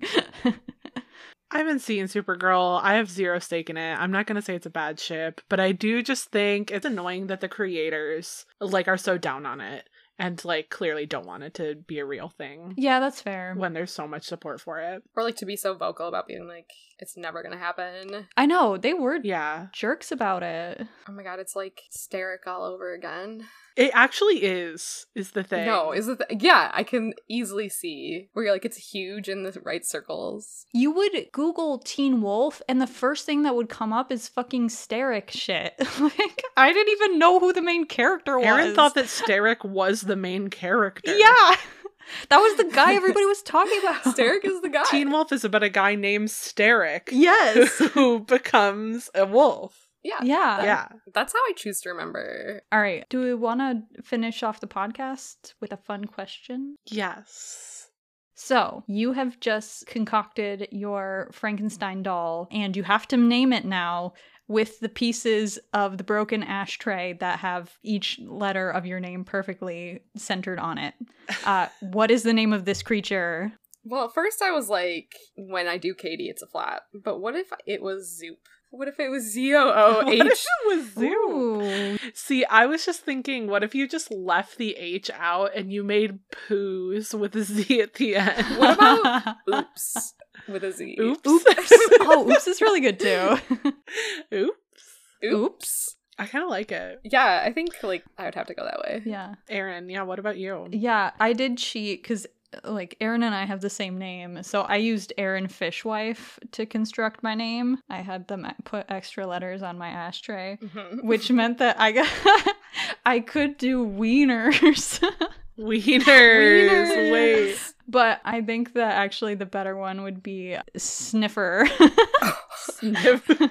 I haven't seen Supergirl. I have zero stake in it. I'm not going to say it's a bad ship, but I do just think it's annoying that the creators are so down on it and clearly don't want it to be a real thing. Yeah, that's fair. When there's so much support for it. Or to be so vocal about being it's never gonna happen. I know, they were jerks about it. Oh my god, it's Steric all over again. It actually is the thing. No, yeah, I can easily see where you're it's huge in the right circles. You would Google Teen Wolf and the first thing that would come up is fucking Steric shit. I didn't even know who the main character was. Aaron thought that Steric was the main character. Yeah! That was the guy everybody was talking about. Steric is the guy. Teen Wolf is about a guy named Steric. Yes! Who becomes a wolf. Yeah. That's how I choose to remember. All right. Do we want to finish off the podcast with a fun question? Yes. So, you have just concocted your Frankenstein doll, and you have to name it now with the pieces of the broken ashtray that have each letter of your name perfectly centered on it. What is the name of this creature? Well, at first I was when I do Katie, it's a flat. But what if it was Zoop? What if it was ZOOH? What if it was Zoop? See, I was just thinking, what if you just left the H out and you made Poos with a Z at the end? What about Oops with a Z? Oops. Oh, Oops is really good too. Oops. I kind of like it. Yeah, I think I would have to go that way. Yeah. Aaron, what about you? Yeah, I did cheat because Aaron and I have the same name, so I used Aaron Fishwife to construct my name. I had them put extra letters on my ashtray, which meant that I could do Wieners. Wieners. Wait. But I think that actually the better one would be Sniffer. Sniffer.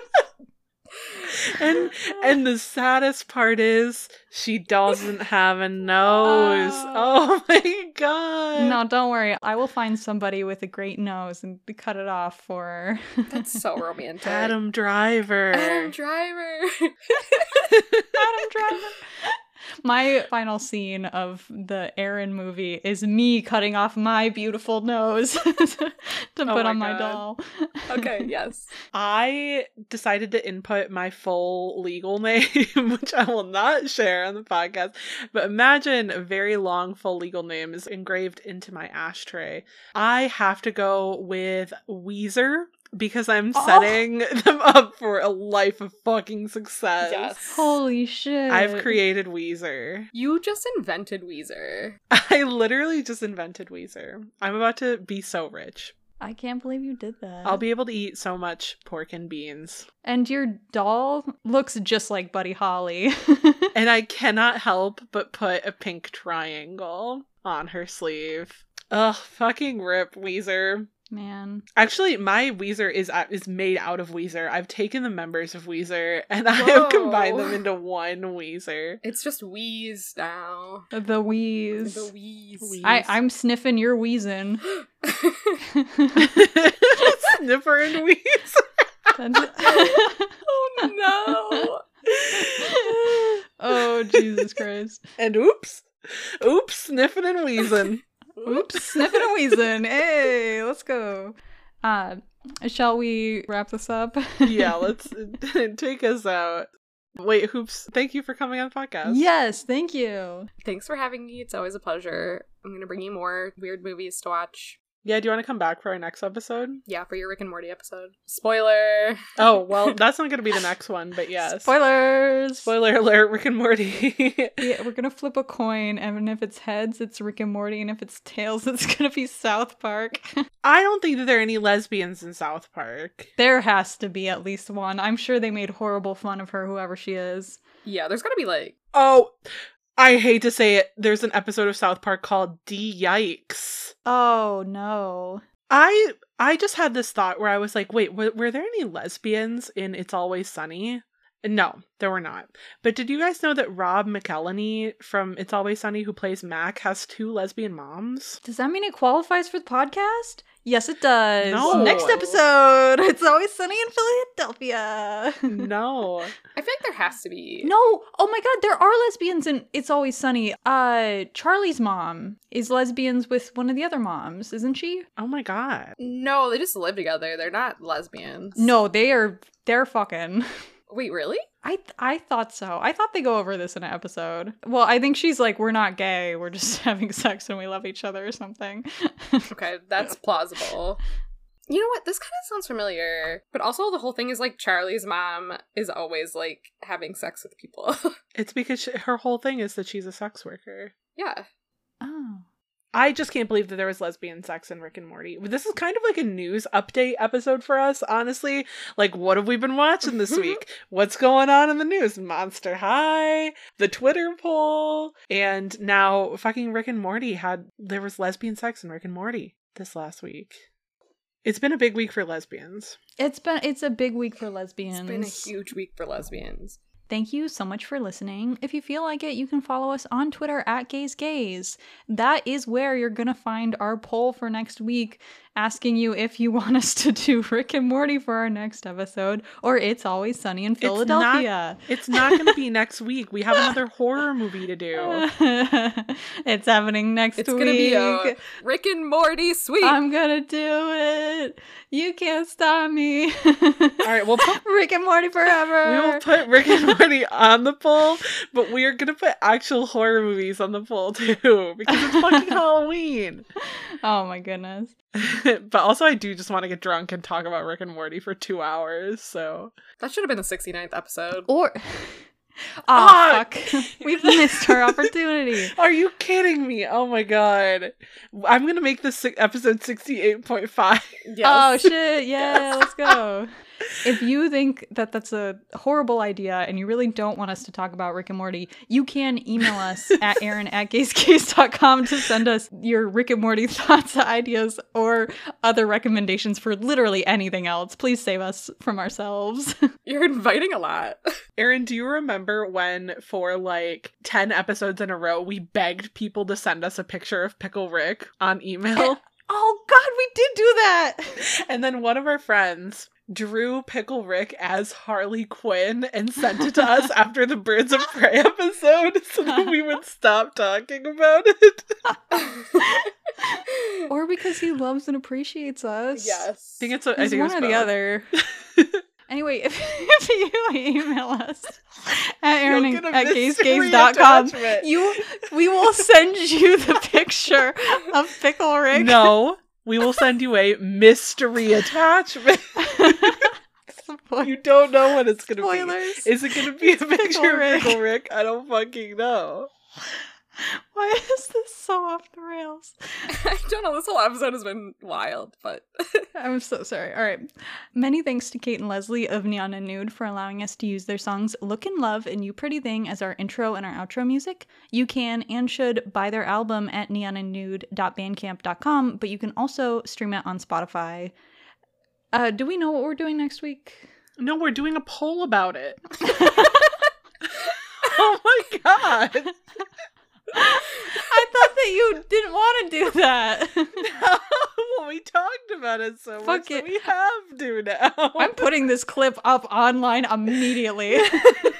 And the saddest part is she doesn't have a nose. Oh my god. No, don't worry. I will find somebody with a great nose and cut it off for her. That's so romantic. Adam Driver. My final scene of the Aaron movie is me cutting off my beautiful nose to put on my doll. Okay, yes. I decided to input my full legal name, which I will not share on the podcast, but imagine a very long full legal name is engraved into my ashtray. I have to go with Weezer, because I'm setting them up for a life of fucking success. Yes. Holy shit. I've created Weezer. You just invented Weezer. I literally just invented Weezer. I'm about to be so rich. I can't believe you did that. I'll be able to eat so much pork and beans. And your doll looks just like Buddy Holly. And I cannot help but put a pink triangle on her sleeve. Ugh, fucking rip, Weezer. Man. Actually, my Weezer is made out of Weezer. I've taken the members of Weezer and I have combined them into one Weezer. It's just Wheeze now. The Wheeze. The Wheeze. I'm sniffing your wheezing. Sniffer and Wheeze. Oh no. Oh, Jesus Christ. And oops, sniffing and wheezing. Oops, sniffing and wheezing. Hey, let's go. Shall we wrap this up? Yeah, let's take us out. Wait, Hoops, thank you for coming on the podcast. Yes, thank you. Thanks for having me. It's always a pleasure. I'm going to bring you more weird movies to watch. Yeah, do you want to come back for our next episode? Yeah, for your Rick and Morty episode. Spoiler! Oh, well, that's not going to be the next one, but yes. Spoilers! Spoiler alert, Rick and Morty. Yeah, we're going to flip a coin, and if it's heads, it's Rick and Morty, and if it's tails, it's going to be South Park. I don't think that there are any lesbians in South Park. There has to be at least one. I'm sure they made horrible fun of her, whoever she is. Yeah, there's gotta be like... Oh, I hate to say it. There's an episode of South Park called D-Yikes. Oh, no. I just had this thought where I was like, wait, were there any lesbians in It's Always Sunny? No, there were not. But did you guys know that Rob McElhenney from It's Always Sunny, who plays Mac, has 2 lesbian moms? Does that mean it qualifies for the podcast? Yes, it does. No. Next episode, It's Always Sunny in Philadelphia. No. I feel like there has to be... No. Oh my god, there are lesbians in It's Always Sunny. Charlie's mom is lesbians with one of the other moms, isn't she? Oh my god. No, they just live together. They're not lesbians. No, they're fucking. Wait, really? I thought so. I thought they go over this in an episode. Well, I think she's like, we're not gay, we're just having sex and we love each other or something. Okay, that's plausible. You know what? This kind of sounds familiar. But also the whole thing is like Charlie's mom is always like having sex with people. It's because her whole thing is that she's a sex worker. Yeah. Oh. I just can't believe that there was lesbian sex in Rick and Morty. This is kind of like a news update episode for us, honestly. Like, what have we been watching this week? What's going on in the news? Monster High, the Twitter poll, and now fucking Rick and Morty there was lesbian sex in Rick and Morty this last week. It's been a big week for lesbians. It's a big week for lesbians. It's been a huge week for lesbians. Thank you so much for listening. If you feel like it, you can follow us on Twitter at GaysGays. That is where you're going to find our poll for next week, asking you if you want us to do Rick and Morty for our next episode, or It's Always Sunny in Philadelphia. It's not going to be next week. We have another horror movie to do. It's happening next week. It's going to be a Rick and Morty sweep. I'm going to do it. You can't stop me. All right, we'll put Rick and Morty forever. We will put Rick and Morty on the poll, but we are going to put actual horror movies on the poll too, because it's fucking Halloween. Oh my goodness. But also I do just want to get drunk and talk about Rick and Morty for 2 hours, so. That should have been the 69th episode. Or... fuck. We've missed our opportunity. Are you kidding me? Oh my god. I'm going to make this episode 68.5. Yes. Oh shit, yeah, let's go. If you think that that's a horrible idea and you really don't want us to talk about Rick and Morty, you can email us at Erin@gayscase.com to send us your Rick and Morty thoughts, ideas, or other recommendations for literally anything else. Please save us from ourselves. You're inviting a lot. Erin, do you remember when for like 10 episodes in a row we begged people to send us a picture of Pickle Rick on email? Oh god, we did do that! And then one of our friends drew Pickle Rick as Harley Quinn and sent it to us after the Birds of Prey episode so that we would stop talking about it. Or because he loves and appreciates us. Yes. I think it's one or the other. Anyway, if you email us at Erin@gaysgays.com, we will send you the picture of Pickle Rick. No, we will send you a mystery attachment. You don't know what it's going to be. Is it going to be a picture of Pickle Rick? I don't fucking know. Why is this so off the rails? I don't know. This whole episode has been wild, but... I'm so sorry. All right. Many thanks to Kate and Leslie of Neon and Nude for allowing us to use their songs Look and Love and You Pretty Thing as our intro and our outro music. You can and should buy their album at neonandnude.bandcamp.com, but you can also stream it on Spotify. Do we know what we're doing next week? No, we're doing a poll about it. Oh my god. I thought that you didn't want to do that. No. Well, we talked about it so Fuck much it. that we have to now. I'm putting this clip up online immediately. Put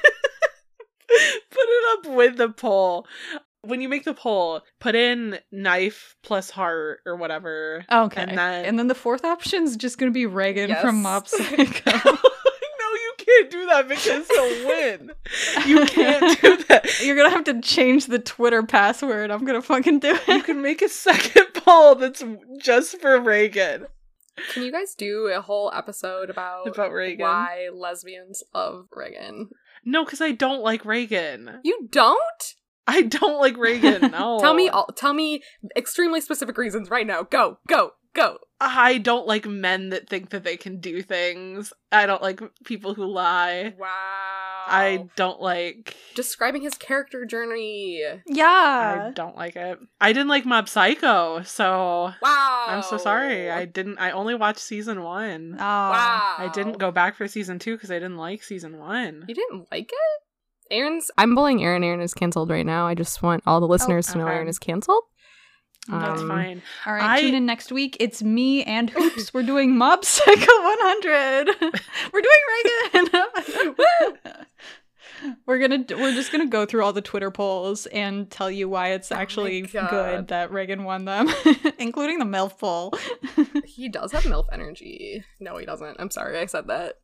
it up with the poll. When you make the poll, put in knife plus heart or whatever. Okay. And then the fourth option is just going to be Reagan Yes. from Mob Psycho. No, you can't do that because he'll win. You can't do that. You're going to have to change the Twitter password. I'm going to fucking do You it. can make a second poll that's just for Reagan. Can you guys do a whole episode about Reagan. why lesbians love Reagan? No, because I don't like Reagan. You don't? I don't like Reagan. No. Tell me extremely specific reasons right now. Go. I don't like men that think that they can do things. I don't like people who lie. Wow. I don't like... Describing his character journey. Yeah. I don't like it. I didn't like Mob Psycho, so... Wow. I'm so sorry. I only watched season 1. Oh. Wow. I didn't go back for season 2 because I didn't like season 1. You didn't like it? I'm bullying Aaron. Aaron is canceled right now. I just want all the listeners to know okay. Aaron is canceled. That's fine. All right, tune in next week. It's me and Hoops. We're doing Mob Psycho 100. We're doing Reagan. We're just gonna go through all the Twitter polls and tell you why it's actually God. good that Reagan won them, including the MILF poll. He does have MILF energy. No, he doesn't. I'm sorry I said that.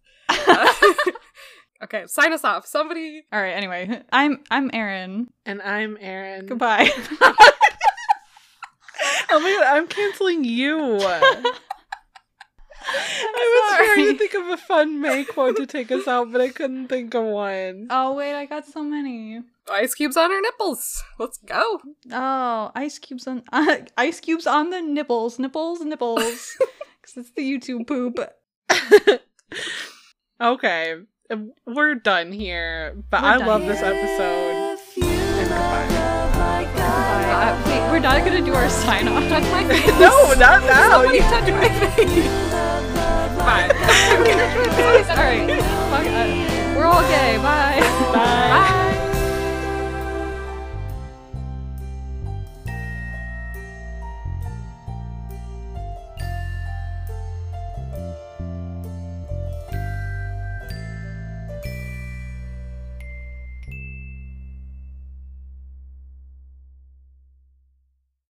Okay, sign us off. Somebody. All right. Anyway, I'm Erin. And I'm Aaron. Goodbye. Oh my god, I'm canceling you. I was sorry. trying to think of a fun May quote to take us out, but I couldn't think of one. Oh wait, I got so many. Ice cubes on her nipples. Let's go. Oh, ice cubes on the nipples, nipples. Because it's the YouTube poop. Okay, we're done here, but We're I done love here. this episode. And goodbye. Bye. Wait, we're not gonna do our sign off. Touch my face. No, not now. Somebody touch my face. Bye. All right. Fuck, we're all gay. Bye. Bye. Bye.